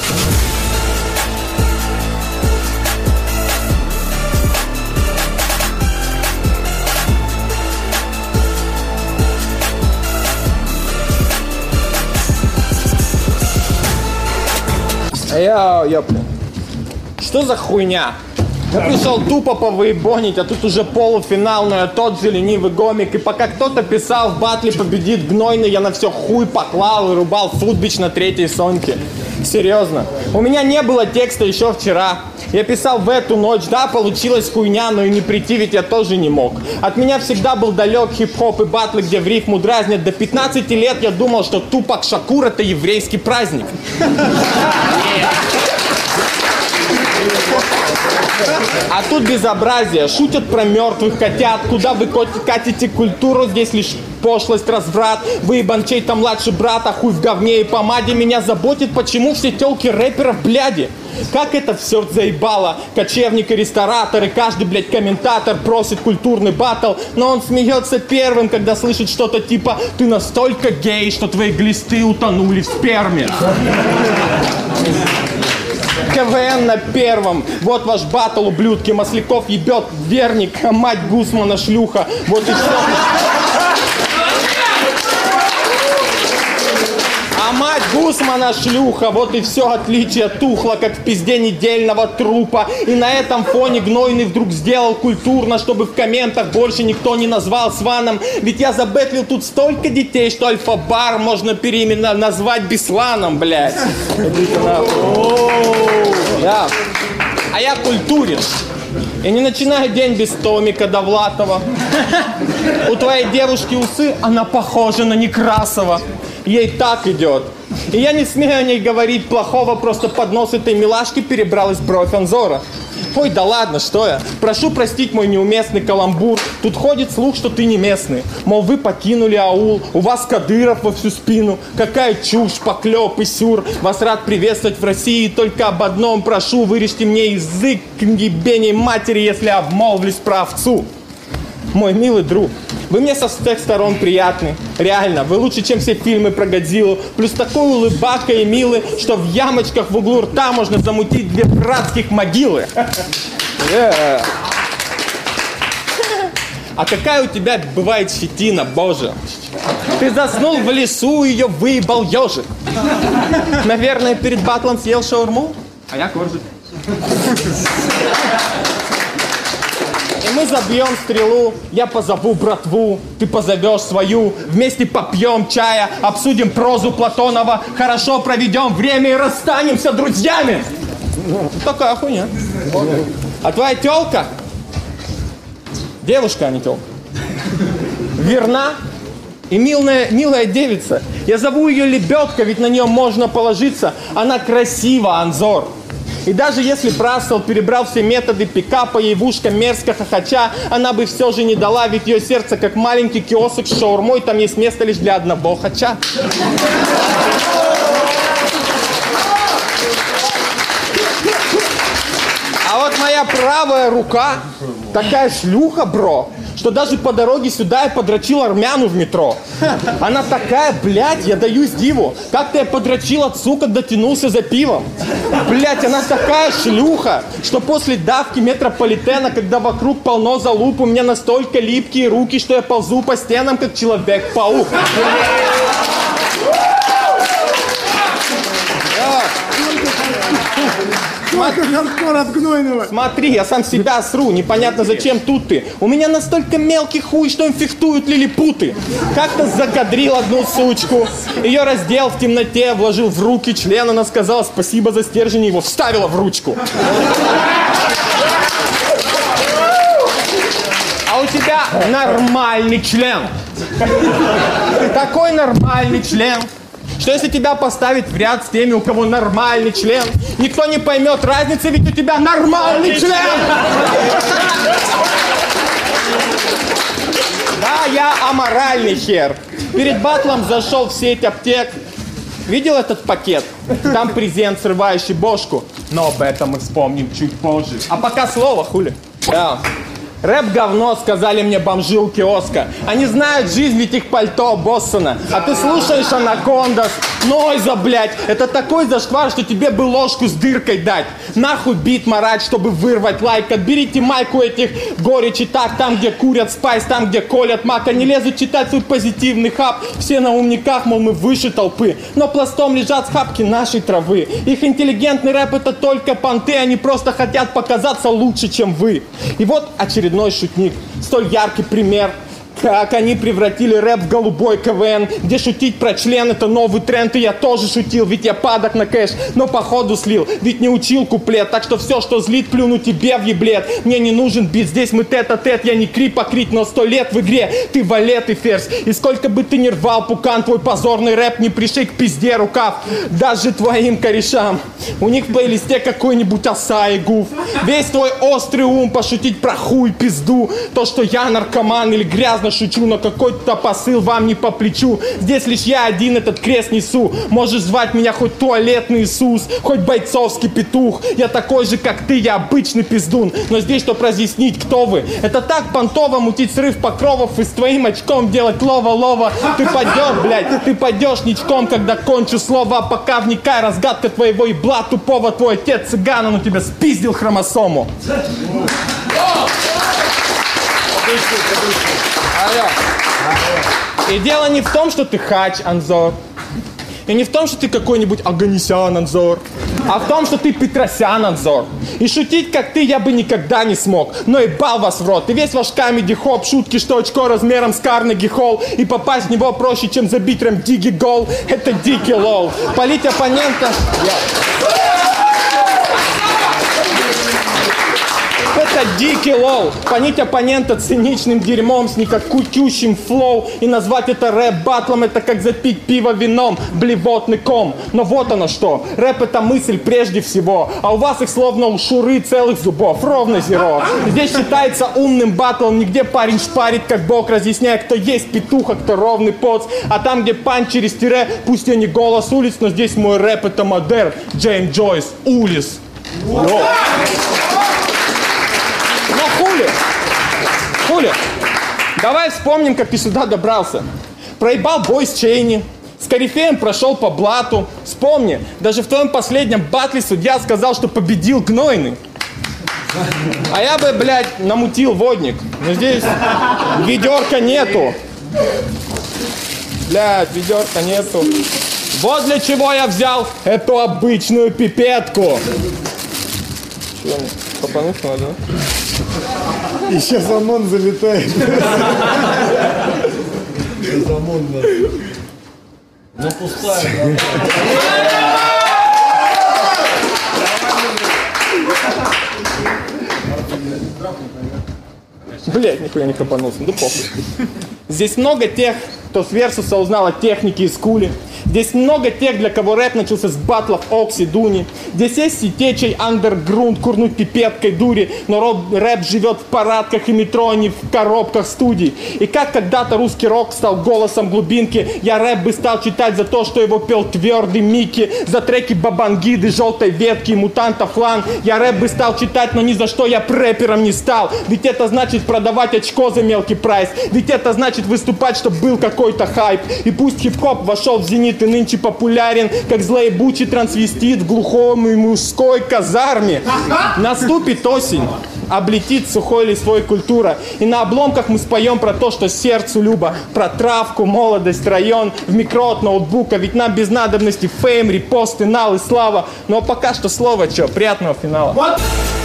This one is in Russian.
Ёпля. Что за хуйня? Я пришел тупо повыебонить, а тут уже полуфинал, но я тот же ленивый гомик. И пока кто-то писал в батле победит гнойный, я на все хуй поклал и рубал футбич на третьей соньке. Серьезно. У меня не было текста еще вчера. Я писал в эту ночь, да, получилась хуйня, но и не прийти ведь я тоже не мог. От меня всегда был далек хип-хоп и батлы, где в рифму дразнят. До 15 лет я думал, что Тупак Шакур — это еврейский праздник. А тут безобразие. Шутят про мертвых котят. Куда вы катите культуру? Здесь лишь пошлость, разврат. Выебан чей-то младший брат, а хуй в говне и помаде. Меня заботит, почему все тёлки рэперов бляди. Как это все заебало. Кочевник и ресторатор, и каждый, блядь, комментатор просит культурный баттл. Но он смеется первым, когда слышит что-то типа: ты настолько гей, что твои глисты утонули в сперме. КВН на первом. Вот ваш баттл, ублюдки. Масляков ебет верник, а мать Гусмана шлюха. Вот и все. А мать Гусмана шлюха. Вот и все отличие. Тухло, как в пизде недельного трупа. И на этом фоне гнойный вдруг сделал культурно, чтобы в комментах больше никто не назвал сваном. Ведь я забэтлил тут столько детей, что Альфа-бар можно переименно назвать Бесланом, блядь. Да. А я культурен. И не начинаю день без Томика Довлатова. У твоей девушки усы, она похожа на Некрасова. Ей так идет. И я не смею о ней говорить плохого, просто под нос этой милашки перебралась бровь Анзора. Ой, да ладно, что я. Прошу простить мой неуместный каламбур. Тут ходит слух, что ты не местный. Мол, вы покинули аул, у вас Кадыров во всю спину. Какая чушь, поклеп и сюр. Вас рад приветствовать в России, только об одном прошу: вырежьте мне язык к ебеней матери, если обмолвлюсь про овцу. Мой милый друг, вы мне со всех сторон приятны. Реально, вы лучше, чем все фильмы про Годзиллу. Плюс такой улыбака и милый, что в ямочках в углу рта можно замутить 2 братских могилы. А какая у тебя бывает щетина, боже. Ты заснул в лесу, ее выебал ежик. Наверное, перед батлом съел шаурму, а я коржик. И мы забьем стрелу, я позову братву, ты позовешь свою. Вместе попьем чая, обсудим прозу Платонова. Хорошо проведем время и расстанемся друзьями. Такая хуйня. А твоя тёлка, девушка, а не тёлка, верна и милая девица. Я зову ее Лебедка, ведь на нее можно положиться. Она красива, Анзор. И даже если Брассел перебрал все методы пикапа, ей в ушко мерзко хохоча, она бы все же не дала, ведь ее сердце как маленький киосок с шаурмой, там есть место лишь для одного хача. А вот моя правая рука такая шлюха, бро, что даже по дороге сюда я подрочил армяну в метро. Она такая, блядь, я даюсь диву. Как-то я подрочил отцу, когда тянулся за пивом. Блядь, она такая шлюха, что после давки метрополитена, когда вокруг полно залуп, у меня настолько липкие руки, что я ползу по стенам, как Человек-паук. Смотри, я сам себя сру, непонятно зачем тут ты. У меня настолько мелкий хуй, что им фехтуют лилипуты. Как-то закадрил одну сучку, ее раздел в темноте, вложил в руки член, она сказала спасибо за стержень и его вставила в ручку. А у тебя нормальный член. Такой нормальный член, что если тебя поставить в ряд с теми, у кого нормальный член, никто не поймет разницы, ведь у тебя нормальный член! Да, я аморальный хер. Перед батлом зашел в сеть аптек. Видел этот пакет? Там презент, срывающий бошку. Но об этом мы вспомним чуть позже. А пока слово, хули. Да. Рэп говно, сказали мне бомжи у киоска. Они знают жизнь, ведь их пальто Боссона. А ты слушаешь Анакондас, Нойза, блядь, это такой зашквар, что тебе бы ложку с дыркой дать. Нахуй бит марать, чтобы вырвать лайк. Отберите майку этих горечи так, там, где курят спайс, там, где колят мак. Они лезут читать свой позитивный хаб. Все на умниках, мол, мы выше толпы. Но пластом лежат схапки нашей травы. Их интеллигентный рэп это только понты. Они просто хотят показаться лучше, чем вы. И вот очередной шутник. Столь яркий пример. Как они превратили рэп в голубой КВН, где шутить про член это новый тренд. И я тоже шутил, ведь я падок на кэш, но походу слил, ведь не учил куплет. Так что все, что злит, плюну тебе в еблет. Мне не нужен бит, здесь мы тет-а-тет. Я не крип, а крит, но 100 лет в игре ты валет и ферзь. И сколько бы ты ни рвал, пукан, твой позорный рэп не пришей к пизде рукав. Даже твоим корешам. У них в плейлисте какой-нибудь оса и гуф. Весь твой острый ум пошутить про хуй, пизду. То, что я наркоман или грязно шучу, но какой-то посыл вам не по плечу. Здесь лишь я один этот крест несу. Можешь звать меня хоть туалетный Иисус, хоть бойцовский петух. Я такой же, как ты, я обычный пиздун. Но здесь, чтобы разъяснить, кто вы. Это так понтово мутить срыв покровов и с твоим очком делать лова-лова. Ты пойдешь, блядь, ты пойдешь ничком, когда кончу слово. А пока вникай, разгадка твоего ебла тупого. Твой отец цыган, он у тебя спиздил хромосому. И дело не в том, что ты хач, Анзор. И не в том, что ты какой-нибудь Оганесян, Анзор. А в том, что ты Петросян, Анзор. И шутить, как ты, я бы никогда не смог. Но ебал вас в рот. И весь ваш камеди-хоп, шутки, что очко размером с Карнеги Холл. И попасть в него проще, чем забить рэм диги гол. Это дикий лол. Полить оппонента... Это дикий лол. Понять оппонента циничным дерьмом с никакущим флоу и назвать это рэп-баттлом, это как запить пиво вином, блевотный ком. Но вот оно что. Рэп это мысль прежде всего, а у вас их словно у Шуры целых зубов, ровно зеро. Здесь считается умным баттлом, нигде парень шпарит как бог, разъясняя, кто есть петух, а кто ровный поц. А там, где панч через тире, пусть я не голос улиц, но здесь мой рэп это модерн. Джеймс Джойс, Улис. Хули, давай вспомним, как ты сюда добрался. Проебал бой с Чейни, с корифеем прошел по блату. Вспомни, даже в твоем последнем батле судья сказал, что победил гнойный. А я бы, блядь, намутил водник. Но здесь ведерка нету. Блядь, ведерка нету. Вот для чего я взял эту обычную пипетку. Чего, попануть надо, да? И сейчас ОМОН залетает. Сейчас ОМОН надо. Ну пустая. Блять, нихуя не хапанулся, да похуй. Здесь много тех, кто с Версуса узнал о технике и скуле. Здесь много тех, для кого рэп начался с батлов Окси, Дуни. Здесь есть сетечей, андерграунд, курнуть пипеткой дури. Но рэп живет в парадках и метро, а не в коробках студий. И как когда-то русский рок стал голосом глубинки, я рэп бы стал читать за то, что его пел твердый Микки. За треки Бабангиды, Желтой Ветки, Мутанта Флан. Я рэп бы стал читать, но ни за что я рэпером не стал. Ведь это значит продавать очко за мелкий прайс. Ведь это значит выступать, чтобы был какой-то хайп. И пусть хип-хоп вошел в зенит и нынче популярен, как злоебучий трансвестит в глухом и мужской казарме. Наступит осень, облетит сухой листвой культура, и на обломках мы споем про то, что сердцу любо, про травку, молодость, район, в микро от ноутбука, ведь нам без надобности фейм, репосты, нал и слава. Но пока что слово, чё, приятного финала.